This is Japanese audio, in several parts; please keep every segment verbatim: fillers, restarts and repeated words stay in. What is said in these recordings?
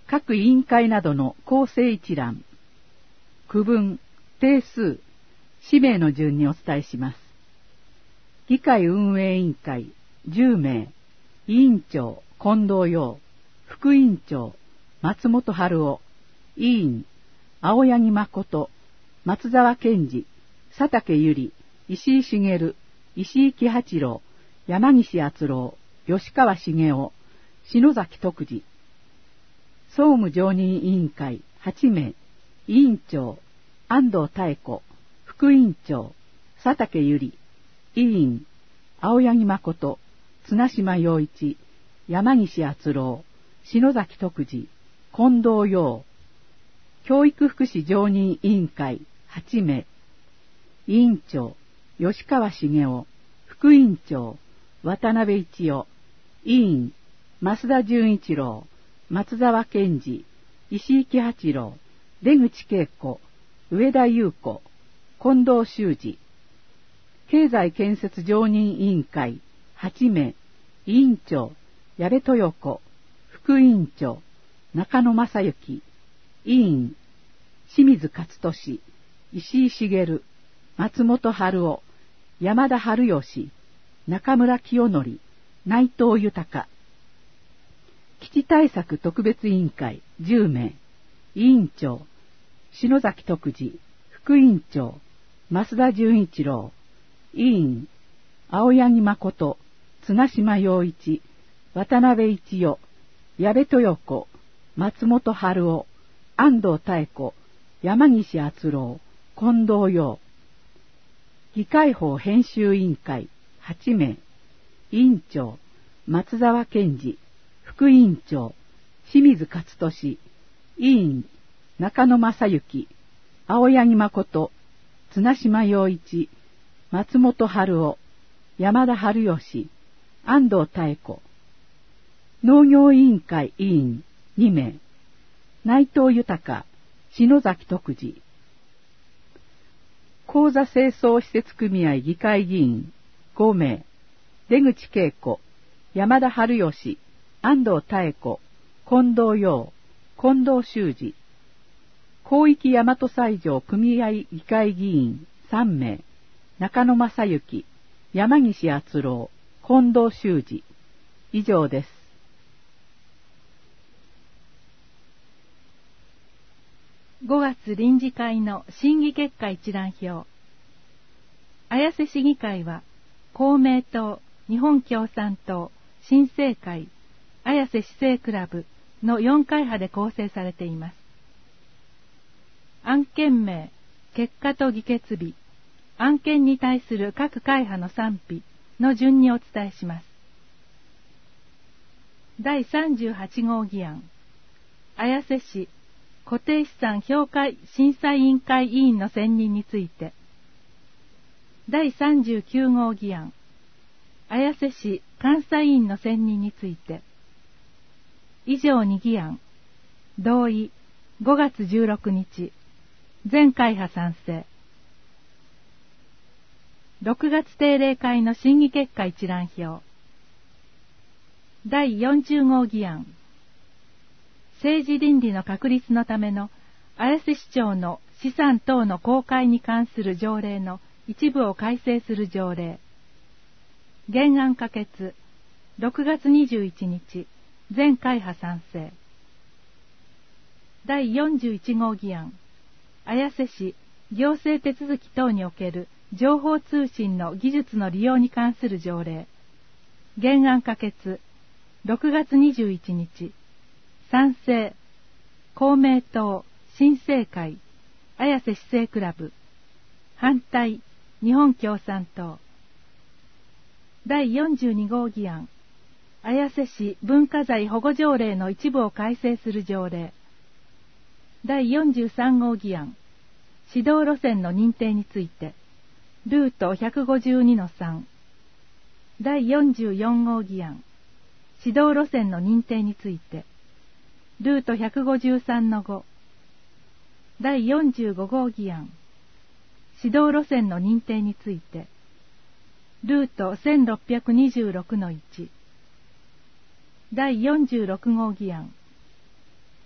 各委員会などの構成一覧、区分、定数、氏名の順にお伝えします。議会運営委員会じゅうめい、委員長近藤洋、副委員長松本春夫、委員青柳誠、松沢健二、佐竹由里、石井茂、石井喜八郎、山岸敦郎、吉川茂雄、篠崎徳次。総務常任委員会はちめい、委員長安藤妙子、副委員長佐竹由里、委員青柳誠、綱島洋一、山岸敦郎、篠崎徳次、近藤洋。教育福祉常任委員会はちめい、委員長吉川茂雄、副委員長渡辺一夫、委員増田純一郎、松沢健二、石井喜八郎、出口恵子、上田優子、近藤修二。経済建設常任委員会はちめい、委員長矢部豊子、副委員長中野正幸、委員清水勝利、石井茂、松本春夫、山田春義、中村清則、内藤豊。基地対策特別委員会じゅうめい、委員長篠崎徳次、副委員長増田純一郎、委員青柳誠、綱島洋一、渡辺一夫、矢部豊子、松本春夫、安藤妙子、山岸敦郎、近藤洋。議会法編集委員会はちめい、委員長松沢健二、副委員長清水勝利、委員中野正幸、青柳誠、綱島洋一、松本春夫、山田春義、安藤妙子。農業委員会委員にめい、内藤豊、篠崎徳次。口座清掃施設組合議会議員ごめい、出口恵子、山田春義、安藤妙子、近藤洋、近藤修二。広域大和西条組合議会議員さんめい、中野正幸、山岸敦郎、近藤修二。以上です。 ごがつ臨時会の審議結果一覧表。綾瀬市議会は公明党、日本共産党、新生会、綾瀬市政クラブのよんかい派で構成されています。案件名、結果と議決日、案件に対する各会派の賛否の順にお伝えします。だいさんじゅうはち号議案、綾瀬市固定資産評価審査委員会委員の選任について。だいさんじゅうきゅう号議案、綾瀬市監査委員の選任について。以上に議案、同意ごがつじゅうろくにち、全会派賛成。ろくがつ定例会の審議結果一覧表。だいよんじゅう号議案、政治倫理の確立のための綾瀬市長の資産等の公開に関する条例の一部を改正する条例。原案可決、ろくがつにじゅういちにち、全会派賛成。だいよんじゅういち号議案、綾瀬市行政手続き等における情報通信の技術の利用に関する条例。原案可決、ろくがつにじゅういちにち、賛成、公明党、新生会、綾瀬市政クラブ。反対、日本共産党。だいよんじゅうに号議案、綾瀬市文化財保護条例の一部を改正する条例。だいよんじゅうさん号議案、指導路線の認定について。ルート ひゃくごじゅうにのさん。だいよんじゅうよん号議案、指導路線の認定について。ルート ひゃくごじゅうさんのご。だいよんじゅうご号議案、指導路線の認定について。ルート せんろっぴゃくにじゅうろくのいち。だいよんじゅうろく号議案、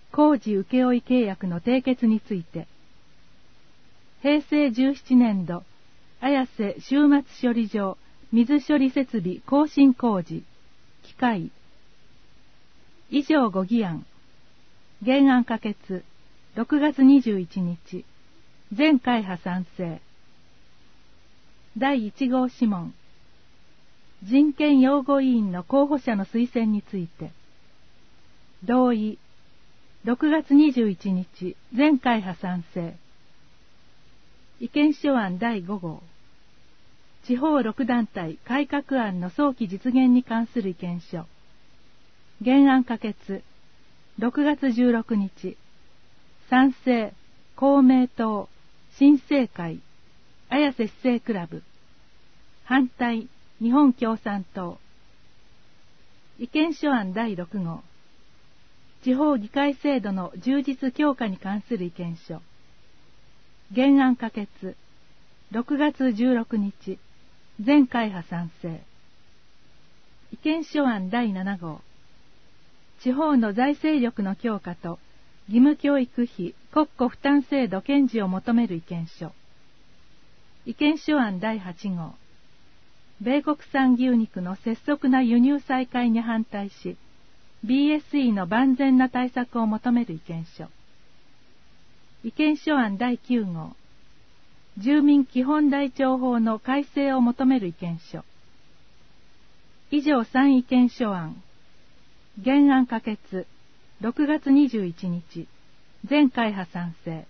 工事請負契約の締結について、平成じゅうななねん度綾瀬終末処理場水処理設備更新工事機械以上ご議案。原案可決ろくがつにじゅういちにち。全会派賛成。だいいち号諮問。人権擁護委員の候補者の推薦について。同意。ろくがつにじゅういちにち。全会派賛成。意見書案だいご号。地方ろく団体改革案の早期実現に関する意見書。原案可決。ろくがつじゅうろくにち。賛成、公明党、新政会、綾瀬市政クラブ。反対、日本共産党。意見書案だいろく号。地方議会制度の充実強化に関する意見書。原案可決。ろくがつじゅうろくにち。全会派賛成。意見書案だいなな号。地方の財政力の強化と義務教育費国庫負担制度堅持を求める意見書。意見書案だいはち号。米国産牛肉の拙速な輸入再開に反対し、ビーエスイー の万全な対策を求める意見書。意見書案だいきゅう号。住民基本台帳法の改正を求める意見書。以上さん意見書案。原案可決。ろくがつにじゅういちにち。全会派賛成。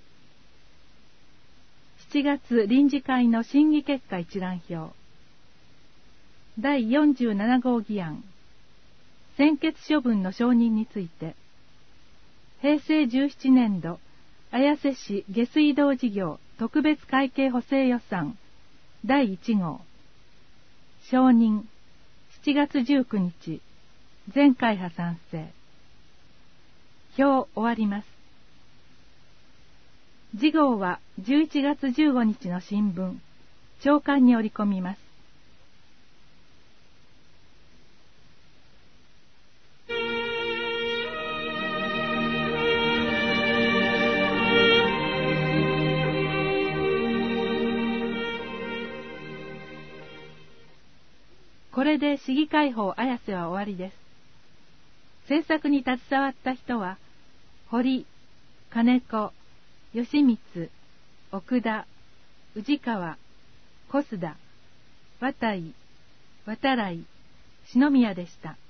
しちがつ臨時会の審議結果一覧表。だいよんじゅうなな号議案。専決処分の承認について。平成じゅうななねん度綾瀬市下水道事業特別会計補正予算だいいち号。承認。しちがつじゅうくにち。全会派賛成。表終わります。次号はじゅういちがつじゅうごにちの新聞、朝刊に折り込みます。これで市議会法綾瀬は終わりです。制作に携わった人は、堀、金子、義満、奥田、宇治川、小須田、綿井、渡来、篠宮でした。